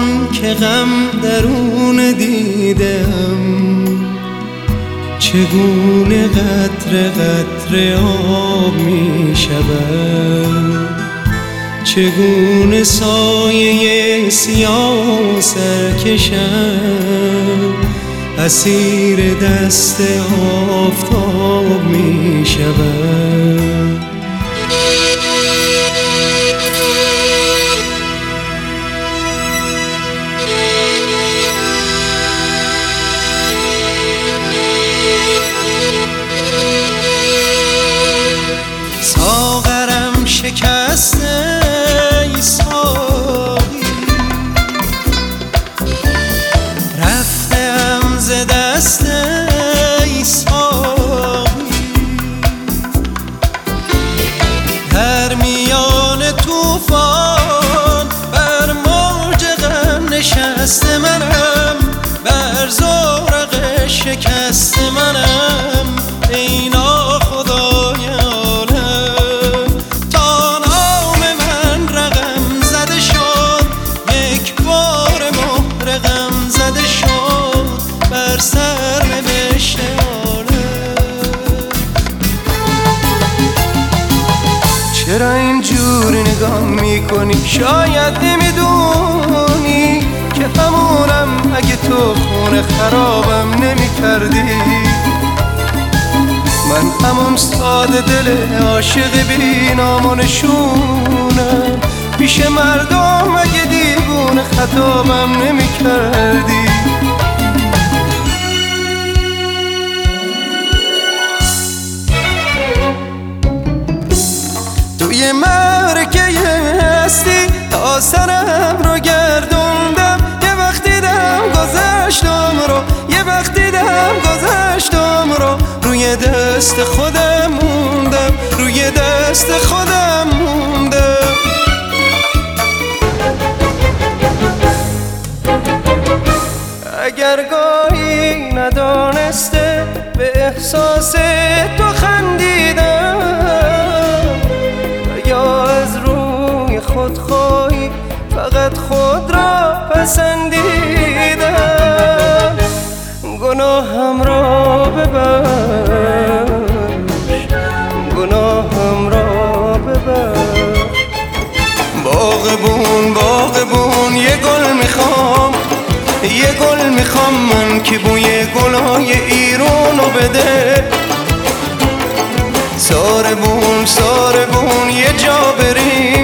که غم درون دیدم، چگونه قطره قطره آب می شود، چگونه سایه سیاه سرکشم اسیر دست آفتاب می شود. ساغرم شکسته ای ساقی، رفتم ز دست ای ساقی، در میان طوفان بر موج غم نشسته منم، بر زورق شکست منم ای ناخدای عالم. تا نام من رقم زده شد، یک بار مهر غم زده شد بر سرنوشت عالم. چرا اینجوری نگاه میکنی؟ شاید نمیدونی که همونم اگه تو خونه خرابم نمیکردی. من همون ساده دل عاشق بی نام و نشونم، پیش مردم اگه دیوونه خطابم نمیکردی. توی مرکه هستی تا سرم رو گردوندم، یه وقت دیدم گذشتم رو، یه وقت دیدم گذشتم رو، روی دست خودم موندم، روی دست خودم موندم. اگر گاهی ندانسته به احساس تو خندیدم، یا از روی خودخواهی فقط خود را پسندیدم، گناهم را ببخش، گناهم را ببخش. باغبون باغبون یه گل میخوام، یه گل میخوام من که بوی گلای ایرونو بده. ساربون ساربون یه جا بریم،